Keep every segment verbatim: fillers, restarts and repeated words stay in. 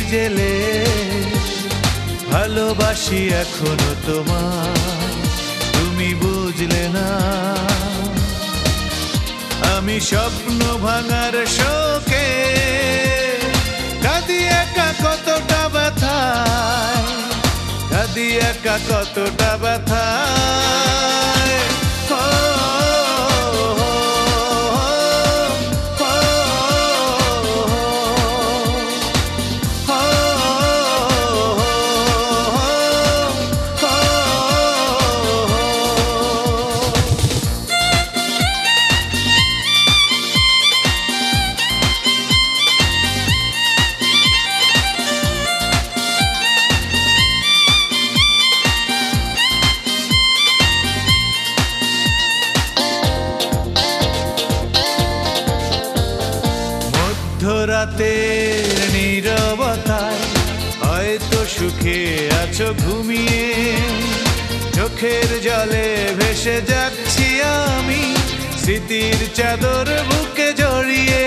জেলে ভালোবাসি এখনো তোমায়, তুমি বুঝলে না। আমি স্বপ্ন ভাঙার শোকে কাঁদি একা কতটা ব্যথায়, কাঁদি একা কতটা ব্যথায়। মধ্যরাতের নীরবতায় হয়তো সুখে আছো ঘুমিয়ে, চোখের জলে ভেসে যাচ্ছি আমি স্মৃতির চাদর বুকে জড়িয়ে।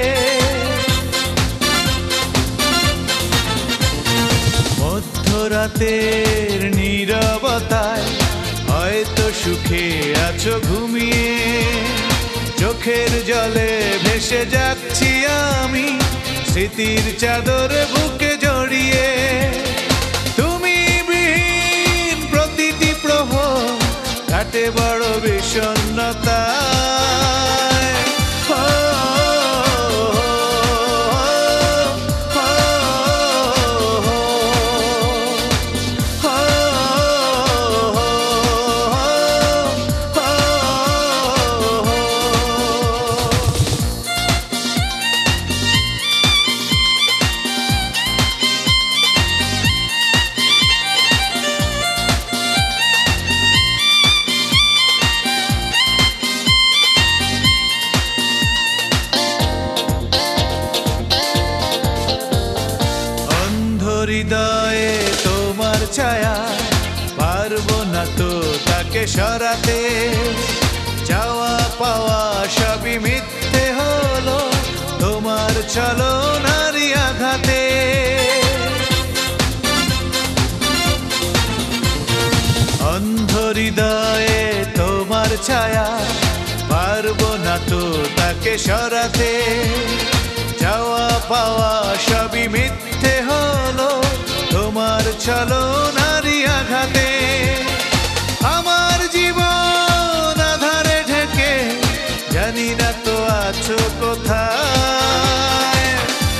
মধ্যরাতের নীরবতায় হয়তো সুখে আছো ঘুমিয়ে, চোখের জলে ভেসে যাচ্ছি আমি স্মৃতির চাদর বুকে জড়িয়ে। তুমি বিহীন প্রতিটি প্রহর কাটে বড় বিষণ্ণতায়। হৃদয়ে তোমার ছায়া পারবো না তো তাকে সরাতে, চাওয়া পাওয়া সবই মিথ্যে হলো তোমার ছলনারই আঘাতে। অন্ধ হৃদয়ে তোমার ছায়া পারবো না তো তাকে সরাতে, চাওয়া পাওয়া সবই মিথ্যে হলো তোমার ছলনারই আঘাতে। আমার জীবন আধারে ঢেকে জানি না তো আছো কোথায়।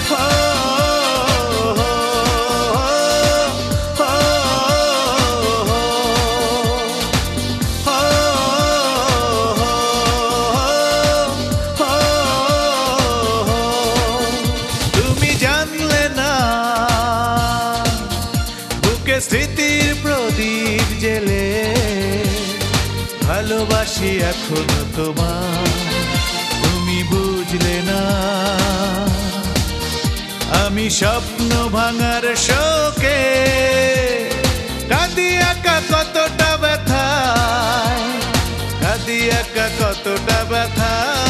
স্মৃতির প্রদীপ জেলে ভালোবাসি এখনো তোমায়, তুমি বুঝলে না। আমি স্বপ্ন ভাঙার শোকে কাঁদি একা কতটা ব্যথায়, কাঁদি একা কতটা ব্যথায়।